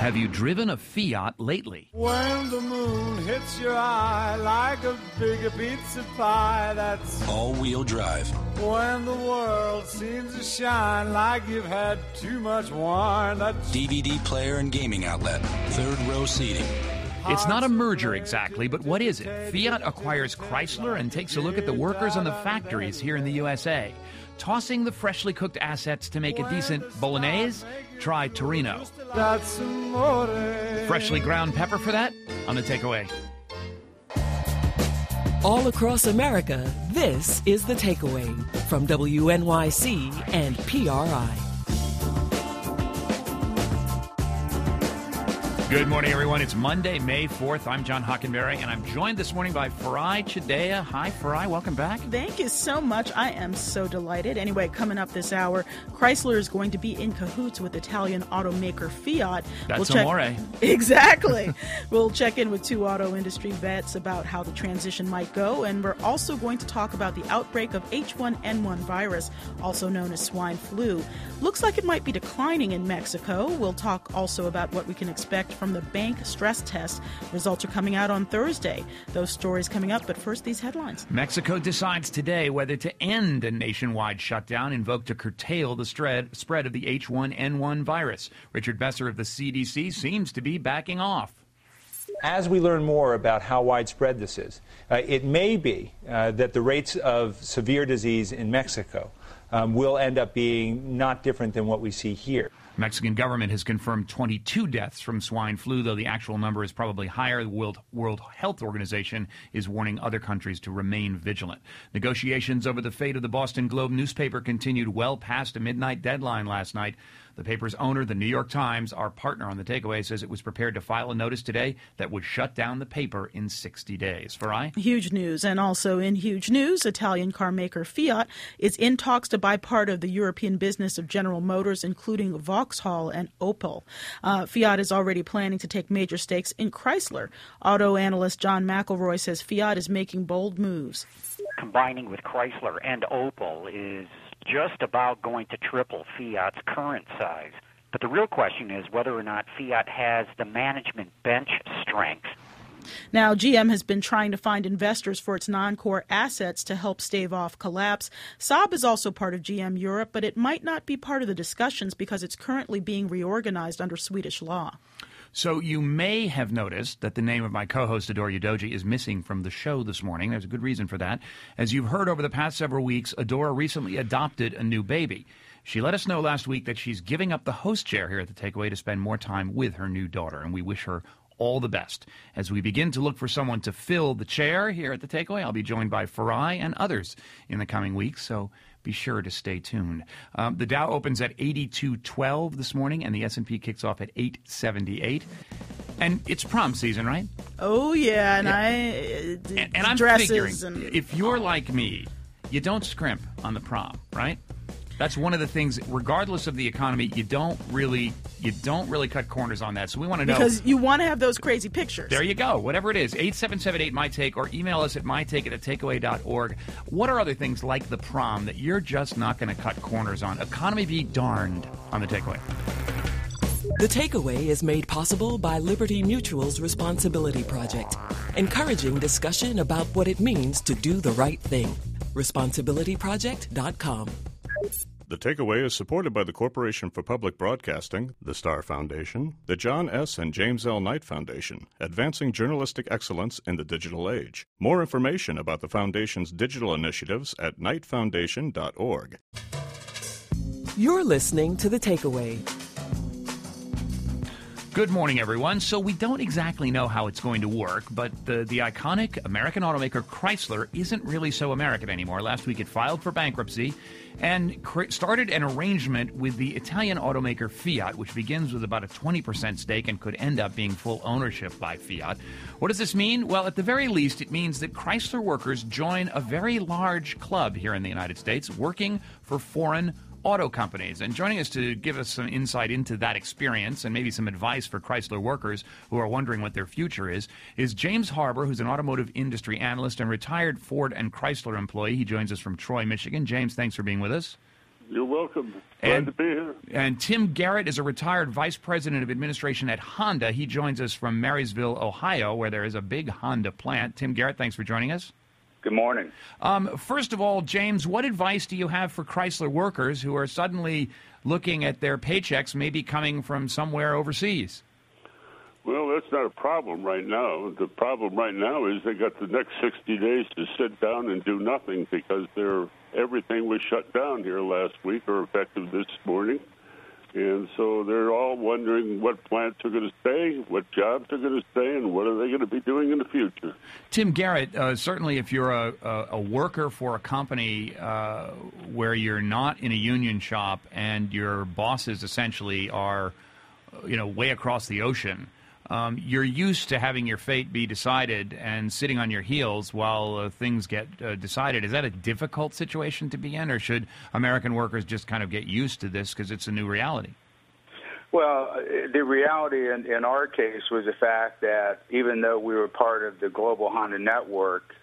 Have you driven a Fiat lately? When the moon hits your eye like a big pizza pie, that's all-wheel drive. When the world seems to shine like you've had too much wine, that's DVD player and gaming outlet. Third row seating. It's not a merger exactly, but what is it? Fiat acquires Chrysler and takes a look at the workers on the factories here in the USA. Tossing the freshly cooked assets to make a decent bolognese? Try Torino. that's amore. Freshly ground pepper for that? On the takeaway. All across America, this is The Takeaway from WNYC and PRI. Good morning, everyone. It's Monday, May 4th. I'm John Hockenberry, and I'm joined this morning by Farai Chideya. Hi, Farai. Welcome back. Thank you so much. I am so delighted. Anyway, coming up this hour, Chrysler is going to be in cahoots with Italian automaker Fiat. That's amore. Exactly. We'll check in with two auto industry vets about how the transition might go, and we're also going to talk about the outbreak of H1N1 virus, also known as swine flu. Looks like it might be declining in Mexico. We'll talk also about what we can expect from the bank stress test. Results are coming out on Thursday. Those stories coming up, but first these headlines. Mexico decides today whether to end a nationwide shutdown invoked to curtail the spread of the H1N1 virus. Richard Besser of the CDC seems to be backing off. As we learn more about how widespread this is, it may be that the rates of severe disease in Mexico will end up being not different than what we see here. Mexican government has confirmed 22 deaths from swine flu, though the actual number is probably higher. The World Health Organization is warning other countries to remain vigilant. Negotiations over the fate of the Boston Globe newspaper continued well past a midnight deadline last night. The paper's owner, the New York Times, our partner on The Takeaway, says it was prepared to file a notice today that would shut down the paper in 60 days. Farai? Huge news. And also in huge news, Italian car maker Fiat is in talks to buy part of the European business of General Motors, including Vauxhall and Opel. Fiat is already planning to take major stakes in Chrysler. Auto analyst John McElroy says Fiat is making bold moves. Combining with Chrysler and Opel is just about going to triple Fiat's current size. But the real question is whether or not Fiat has the management bench strength. Now, GM has been trying to find investors for its non-core assets to help stave off collapse. Saab is also part of GM Europe, but it might not be part of the discussions because it's currently being reorganized under Swedish law. So you may have noticed that the name of my co-host, Adora Udoji, is missing from the show this morning. There's a good reason for that. As you've heard over the past several weeks, Adora recently adopted a new baby. She let us know last week that she's giving up the host chair here at The Takeaway to spend more time with her new daughter, and we wish her all the best. As we begin to look for someone to fill the chair here at The Takeaway, I'll be joined by Farai and others in the coming weeks, so be sure to stay tuned. The Dow opens at 82.12 this morning, and the S&P kicks off at 878. And it's prom season, right? Oh, yeah, and I'm dresses figuring, if you're like me, you don't scrimp on the prom, right? That's one of the things, regardless of the economy, you don't really cut corners on that. So we want to know. Because you want to have those crazy pictures. There you go. Whatever it is, 877-8MyTake, or email us at mytake@thetakeaway.org. What are other things like the prom that you're just not going to cut corners on? Economy be darned on The Takeaway. The Takeaway is made possible by Liberty Mutual's Responsibility Project, encouraging discussion about what it means to do the right thing. ResponsibilityProject.com. The Takeaway is supported by the Corporation for Public Broadcasting, the Star Foundation, the John S. and James L. Knight Foundation, advancing journalistic excellence in the digital age. More information about the Foundation's digital initiatives at knightfoundation.org. You're listening to The Takeaway. Good morning, everyone. So we don't exactly know how it's going to work, but the iconic American automaker Chrysler isn't really so American anymore. Last week it filed for bankruptcy and started an arrangement with the Italian automaker Fiat, which begins with about a 20% stake and could end up being full ownership by Fiat. What does this mean? Well, at the very least, it means that Chrysler workers join a very large club here in the United States working for foreign auto companies. And joining us to give us some insight into that experience and maybe some advice for Chrysler workers who are wondering what their future is James Harbour, who's an automotive industry analyst and retired Ford and Chrysler employee. He joins us from Troy, Michigan. James, thanks for being with us. You're welcome. Glad to be here. And Tim Garrett is a retired vice president of administration at Honda. He joins us from Marysville, Ohio, where there is a big Honda plant. Tim Garrett, thanks for joining us. Good morning. First of all, James, what advice do you have for Chrysler workers who are suddenly looking at their paychecks maybe coming from somewhere overseas? Well, that's not a problem right now. The problem right now is they got the next 60 days to sit down and do nothing because everything was shut down here last week or effective this morning. And so they're all wondering what plants are going to stay, what jobs are going to stay, and what are they going to be doing in the future. Tim Garrett, certainly if you're a worker for a company where you're not in a union shop and your bosses essentially are, way across the ocean, you're used to having your fate be decided and sitting on your heels while things get decided. Is that a difficult situation to be in, or should American workers just kind of get used to this because it's a new reality? Well, the reality in our case was the fact that even though we were part of the global Honda network,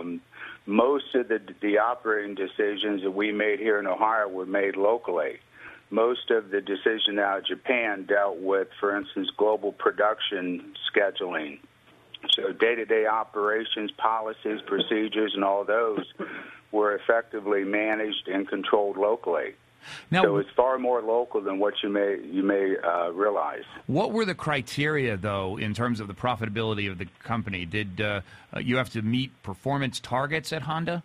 most of the operating decisions that we made here in Ohio were made locally. Most of the decision out of Japan dealt with, for instance, global production scheduling. So day-to-day operations, policies, procedures, and all those were effectively managed and controlled locally. Now, so it's far more local than what you may realize. What were the criteria, though, in terms of the profitability of the company? Did you have to meet performance targets at Honda?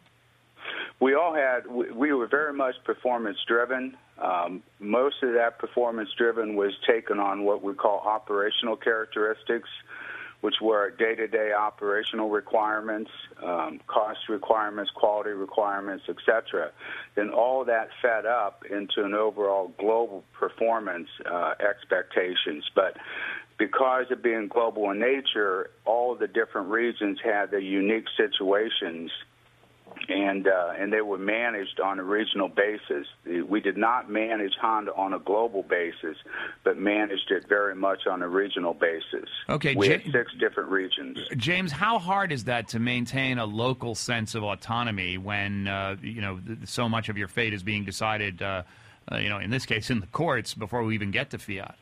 We were very much performance-driven. Most of that performance-driven was taken on what we call operational characteristics, which were day-to-day operational requirements, cost requirements, quality requirements, etc. Then all that fed up into an overall global performance expectations. But because of being global in nature, all the different regions had their unique situations, and they were managed on a regional basis. We did not manage Honda on a global basis, but managed it very much on a regional basis. Okay, we had 6 different regions. James, how hard is that to maintain a local sense of autonomy when so much of your fate is being decided, in this case, in the courts before we even get to Fiat?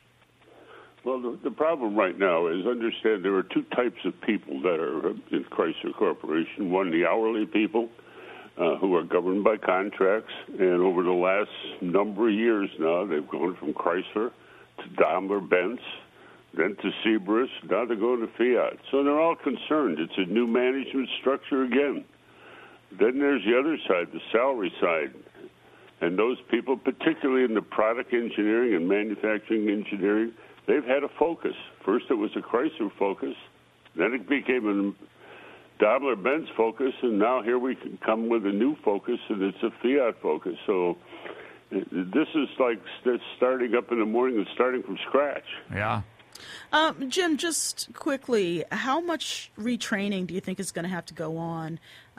Well, the problem right now is understand there are 2 types of people that are in Chrysler Corporation. One, the hourly people who are governed by contracts, and over the last number of years now, they've gone from Chrysler to Daimler-Benz, then to Cerberus, now they're going to Fiat. So they're all concerned. It's a new management structure again. Then there's the other side, the salary side. And those people, particularly in the product engineering and manufacturing engineering, they've had a focus. First it was a Chrysler focus, then it became a Daimler-Benz focus, and now here we can come with a new focus, and it's a Fiat focus. So this is like starting up in the morning and starting from scratch. Yeah. Jim, just quickly, how much retraining do you think is going to have to go on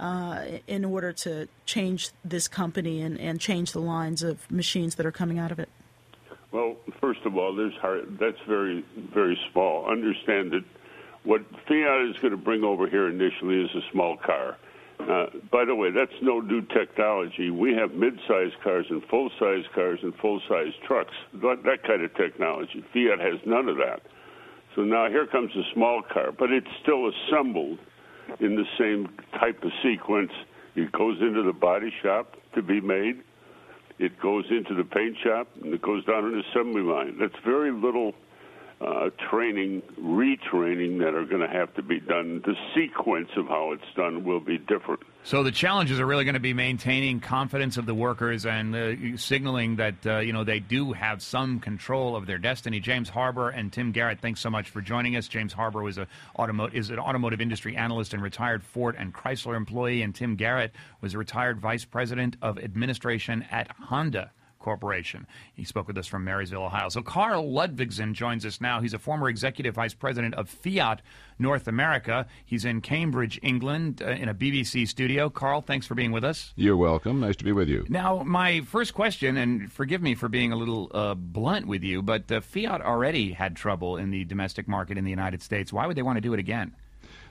in order to change this company and change the lines of machines that are coming out of it? Well, first of all, that's very, very small. Understand that what Fiat is going to bring over here initially is a small car. By the way, that's no new technology. We have mid-size cars and full-size cars and full-size trucks, that kind of technology. Fiat has none of that. So now here comes a small car, but it's still assembled in the same type of sequence. It goes into the body shop to be made. It goes into the paint shop, and it goes down an assembly line. That's very little retraining that are going to have to be done. The sequence of how it's done will be different. So the challenges are really going to be maintaining confidence of the workers and signaling that they do have some control of their destiny. James Harbour and Tim Garrett, thanks so much for joining us. James Harbour is an automotive industry analyst and retired Ford and Chrysler employee, and Tim Garrett was a retired vice president of administration at Honda Corporation. He spoke with us from Marysville, Ohio. So Carl Ludvigsen joins us now. He's a former executive vice president of Fiat North America. He's in Cambridge, England, in a BBC studio. Carl, thanks for being with us. You're welcome. Nice to be with you. Now, my first question, and forgive me for being a little blunt with you, but Fiat already had trouble in the domestic market in the United States. Why would they want to do it again?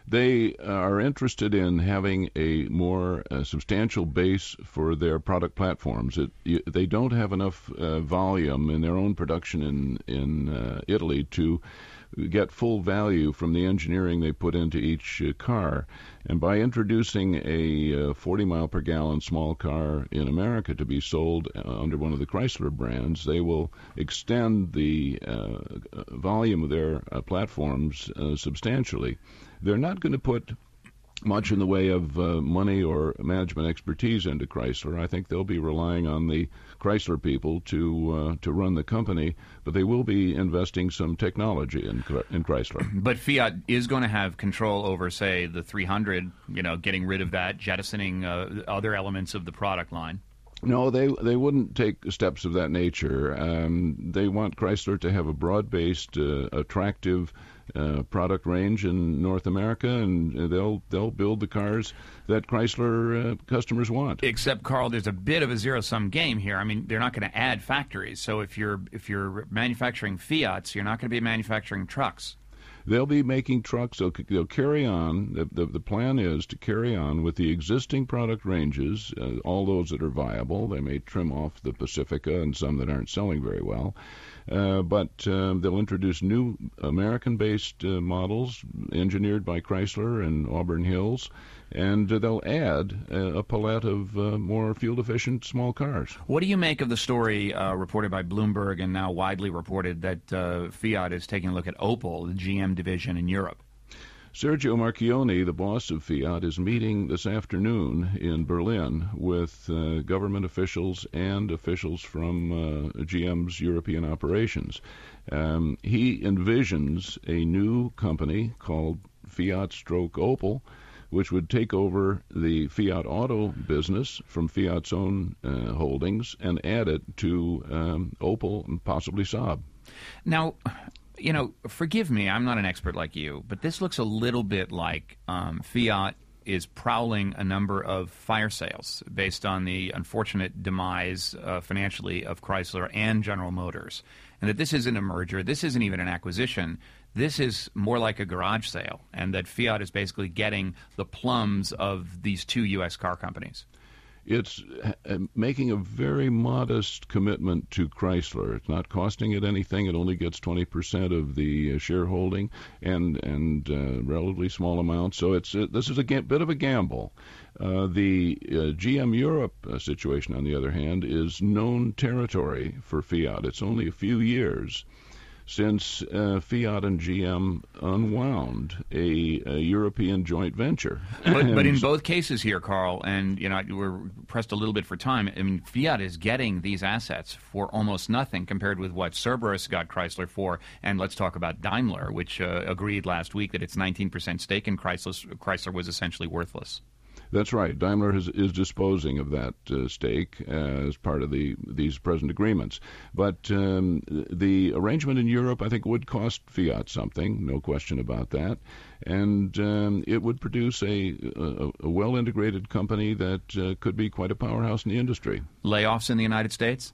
They are interested in having a more substantial base for their product platforms. They don't have enough volume in their own production in Italy to get full value from the engineering they put into each car. And by introducing a 40 mile per gallon small car in America to be sold under one of the Chrysler brands, they will extend the volume of their platforms substantially. They're not going to put much in the way of money or management expertise into Chrysler. I think they'll be relying on the Chrysler people to run the company, but they will be investing some technology in Chrysler. But Fiat is going to have control over, say, the 300, getting rid of that, jettisoning other elements of the product line. No, they wouldn't take steps of that nature. They want Chrysler to have a broad-based, attractive product range in North America, and they'll build the cars that Chrysler customers want. Except, Carl, there's a bit of a zero-sum game here. I mean, they're not going to add factories. So if you're manufacturing Fiats, you're not going to be manufacturing trucks. They'll be making trucks. They'll carry on. The plan is to carry on with the existing product ranges, all those that are viable. They may trim off the Pacifica and some that aren't selling very well. But they'll introduce new American-based models engineered by Chrysler and Auburn Hills, and they'll add a palette of more fuel-efficient small cars. What do you make of the story reported by Bloomberg and now widely reported that Fiat is taking a look at Opel, the GM division in Europe? Sergio Marchionne, the boss of Fiat, is meeting this afternoon in Berlin with government officials and officials from GM's European operations. He envisions a new company called Fiat/Opel, which would take over the Fiat Auto business from Fiat's own holdings and add it to Opel and possibly Saab. Now, forgive me, I'm not an expert like you, but this looks a little bit like Fiat is prowling a number of fire sales based on the unfortunate demise financially of Chrysler and General Motors, and that this isn't a merger, this isn't even an acquisition, this is more like a garage sale, and that Fiat is basically getting the plums of these two U.S. car companies. It's making a very modest commitment to Chrysler. It's not costing it anything. It only gets 20% of the shareholding and relatively small amounts. So this is a bit of a gamble. The GM Europe situation, on the other hand, is known territory for Fiat. It's only a few years since Fiat and GM unwound a European joint venture. But in both cases here, Carl, and we're pressed a little bit for time, I mean, Fiat is getting these assets for almost nothing compared with what Cerberus got Chrysler for. And let's talk about Daimler, which agreed last week that its 19% stake in Chrysler was essentially worthless. That's right. Daimler is disposing of that stake as part of these present agreements. But the arrangement in Europe, I think, would cost Fiat something, no question about that. And it would produce a well-integrated company that could be quite a powerhouse in the industry. Layoffs in the United States?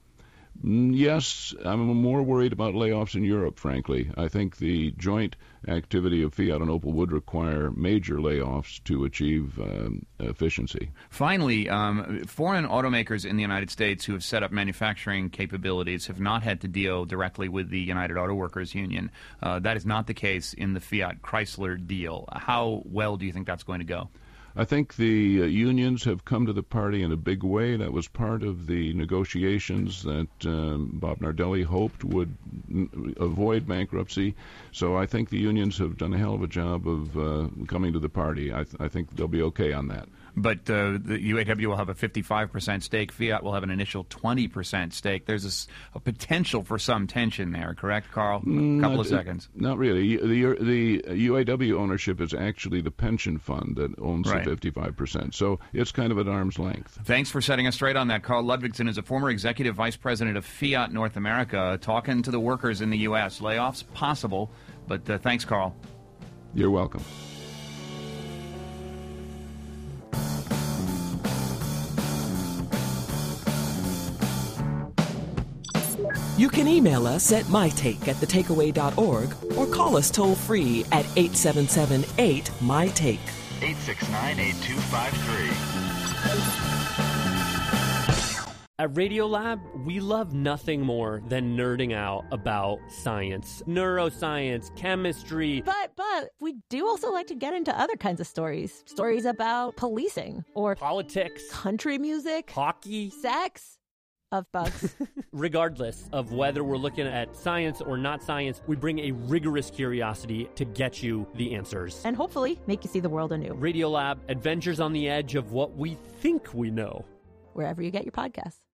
Yes, I'm more worried about layoffs in Europe, frankly. I think the joint activity of Fiat and Opel would require major layoffs to achieve efficiency. Finally, foreign automakers in the United States who have set up manufacturing capabilities have not had to deal directly with the United Auto Workers Union. That is not the case in the Fiat-Chrysler deal. How well do you think that's going to go? I think the unions have come to the party in a big way. That was part of the negotiations that Bob Nardelli hoped would avoid bankruptcy. So I think the unions have done a hell of a job of coming to the party. I think they'll be okay on that. But the UAW will have a 55% stake. Fiat will have an initial 20% stake. There's a potential for some tension there, correct, Carl? A couple of seconds. Not really. The UAW ownership is actually the pension fund that owns the 55%. So it's kind of at arm's length. Thanks for setting us straight on that. Carl Ludvigsen is a former executive vice president of Fiat North America, talking to the workers in the U.S. Layoffs possible, but thanks, Carl. You're welcome. You can email us at mytake@thetakeaway.org or call us toll-free at 877-8-MY-TAKE. 869-8253. At Radiolab, we love nothing more than nerding out about science, neuroscience, chemistry. But we do also like to get into other kinds of stories. Stories about policing or politics, country music, hockey, sex. Of bugs. Regardless of whether we're looking at science or not science, we bring a rigorous curiosity to get you the answers. And hopefully make you see the world anew. Radiolab, adventures on the edge of what we think we know. Wherever you get your podcasts.